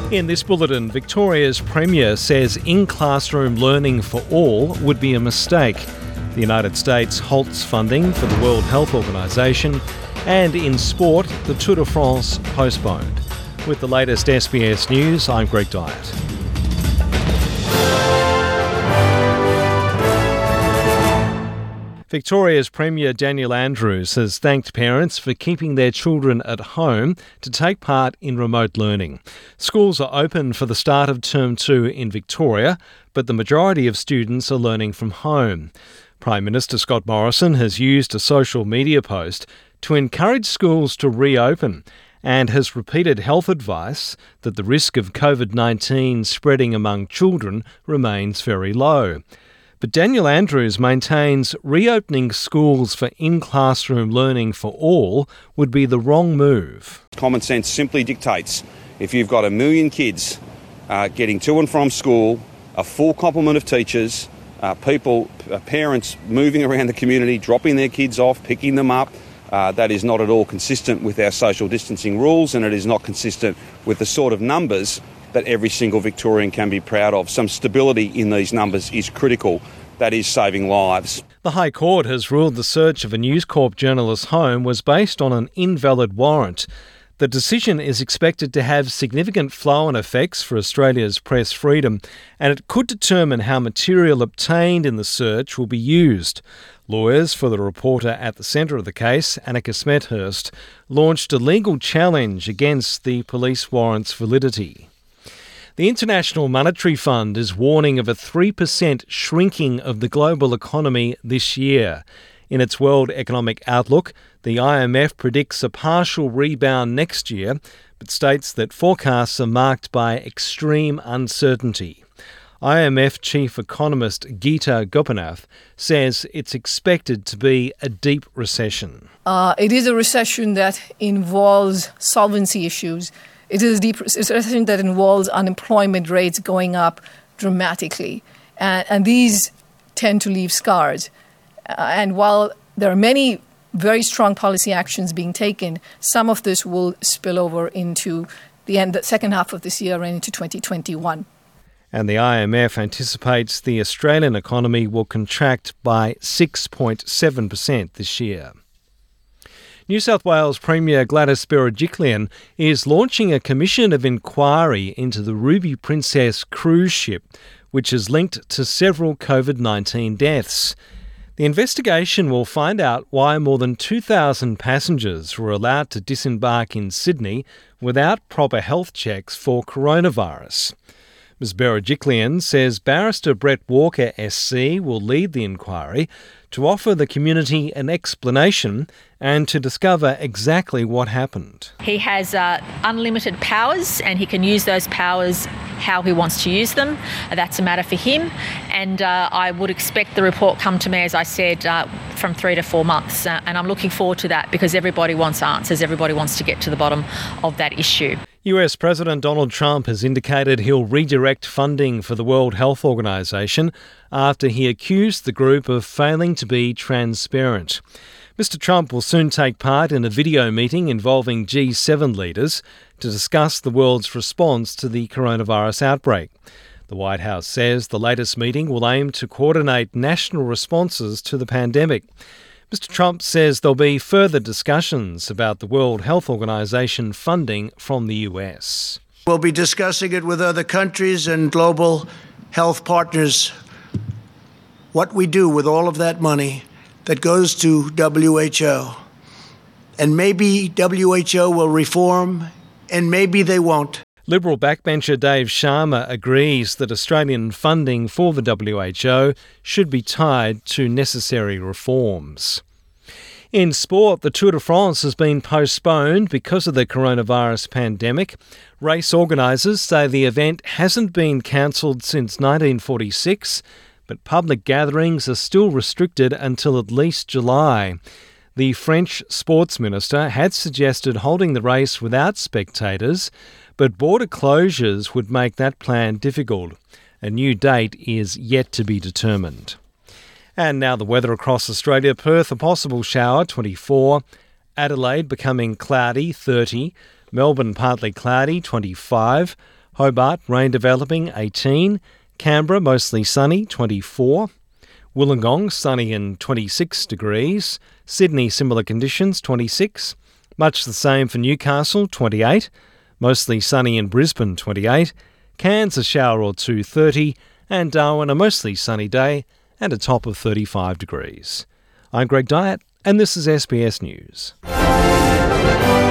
In this bulletin, Victoria's Premier says in-classroom learning for all would be a mistake. The United States halts funding for the World Health Organization. And in sport, the Tour de France postponed. With the latest SBS News, I'm Greg Dyett. Victoria's Premier Daniel Andrews has thanked parents for keeping their children at home to take part in remote learning. Schools are open for the start of Term 2 in Victoria, but the majority of students are learning from home. Prime Minister Scott Morrison has used a social media post to encourage schools to reopen and has repeated health advice that the risk of COVID-19 spreading among children remains very low. But Daniel Andrews maintains reopening schools for in-classroom learning for all would be the wrong move. Common sense simply dictates if you've got 1 million kids getting to and from school, a full complement of teachers, parents moving around the community, dropping their kids off, picking them up, that is not at all consistent with our social distancing rules, and it is not consistent with the sort of numbers that every single Victorian can be proud of. Some stability in these numbers is critical. That is saving lives. The High Court has ruled the search of a News Corp journalist's home was based on an invalid warrant. The decision is expected to have significant flow-on effects for Australia's press freedom, and it could determine how material obtained in the search will be used. Lawyers for the reporter at the centre of the case, Annika Smethurst, launched a legal challenge against the police warrant's validity. The International Monetary Fund is warning of a 3% shrinking of the global economy this year. In its World Economic Outlook, the IMF predicts a partial rebound next year, but states that forecasts are marked by extreme uncertainty. IMF Chief Economist Geeta Gopinath says it's expected to be a deep recession. It is a recession that involves solvency issues. It is a deep recession that involves unemployment rates going up dramatically. And these tend to leave scars. And while there are many very strong policy actions being taken, some of this will spill over into the second half of this year and into 2021. And the IMF anticipates the Australian economy will contract by 6.7% this year. New South Wales Premier Gladys Berejiklian is launching a commission of inquiry into the Ruby Princess cruise ship, which is linked to several COVID-19 deaths. The investigation will find out why more than 2,000 passengers were allowed to disembark in Sydney without proper health checks for coronavirus. Ms Berejiklian says Barrister Brett Walker SC will lead the inquiry to offer the community an explanation and to discover exactly what happened. He has unlimited powers and he can use those powers how he wants to use them. That's a matter for him, and I would expect the report come to me, as I said, from 3 to 4 months, and I'm looking forward to that because everybody wants answers. Everybody wants to get to the bottom of that issue. US President Donald Trump has indicated he'll redirect funding for the World Health Organization after he accused the group of failing to be transparent. Mr Trump will soon take part in a video meeting involving G7 leaders to discuss the world's response to the coronavirus outbreak. The White House says the latest meeting will aim to coordinate national responses to the pandemic. Mr Trump says there'll be further discussions about the World Health Organization funding from the US. We'll be discussing it with other countries and global health partners, what we do with all of that money that goes to WHO. And maybe WHO will reform, and maybe they won't. Liberal backbencher Dave Sharma agrees that Australian funding for the WHO should be tied to necessary reforms. In sport, the Tour de France has been postponed because of the coronavirus pandemic. Race organisers say the event hasn't been cancelled since 1946, but public gatherings are still restricted until at least July. The French sports minister had suggested holding the race without spectators, but border closures would make that plan difficult. A new date is yet to be determined. And now the weather across Australia. Perth, a possible shower, 24. Adelaide becoming cloudy, 30. Melbourne partly cloudy, 25. Hobart, rain developing, 18. Canberra, mostly sunny, 24. Wollongong, sunny and 26 degrees. Sydney, similar conditions, 26. Much the same for Newcastle, 28. Mostly sunny in Brisbane, 28. Cairns, a shower or two, 30. And Darwin, a mostly sunny day and a top of 35 degrees. I'm Greg Dyett, and this is SBS News.